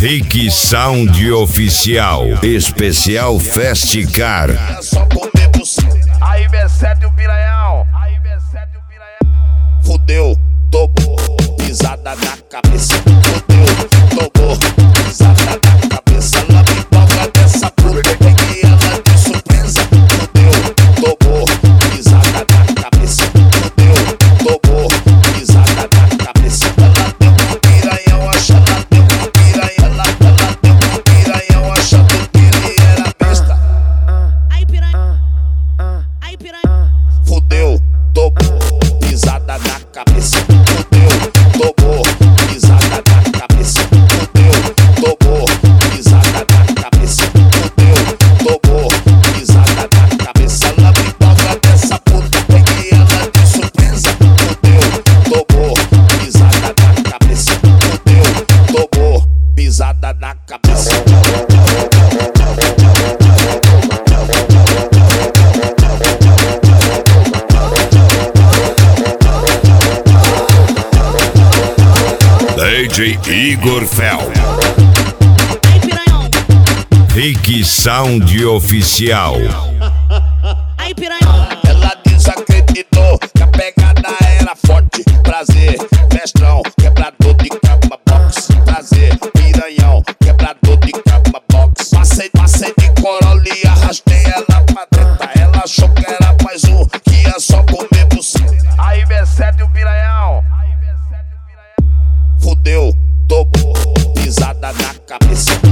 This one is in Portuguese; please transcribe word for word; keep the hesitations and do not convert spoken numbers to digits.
Rick Sound Oficial, especial Festicar. Aí B sete o piranhão, aí B sete o piranhão. Fudeu, tomou, pisada na cabeça. Fudeu, tomou, pisada na cabeça. Ela me toca dessa puta, peguei ela de surpresa. Fudeu, tomou, pisada na cabeça. Fudeu, tomou, pisada na cabeça. Ela deu um piranhão, acha, ela deu um piranhão. Ela, ela deu um piranhão, achando que ele era besta. Aí piranha, aí piranha. Fudeu, tomou, pisada na cabeça. Fudeu, tomou, pisada na cabeça. Fudeu, tomou, pisada na cabeça. Fudeu, tomou, pisada na cabeça. Ela me toca dessa puta, peguei ela de surpresa. Fudeu, tomou, pisada na cabeça. Fudeu, tomou, pisada na cabeça. D J Igor Fel. Aí piranhão, Rick Sound Oficial. aí piranhão. Ela desacreditou que a pegada era forte. Prazer, mestrão, quebrador de cama box. Prazer, piranhão, quebrador de cama box. Passei, passei de Corolla e arrastei ela pra dentro. Ela achou que era mais um, que ia só comer buceta. Aí B sete o piranhão, aí B sete o piranhão. Fudeu, tomou, pisada na cabeça.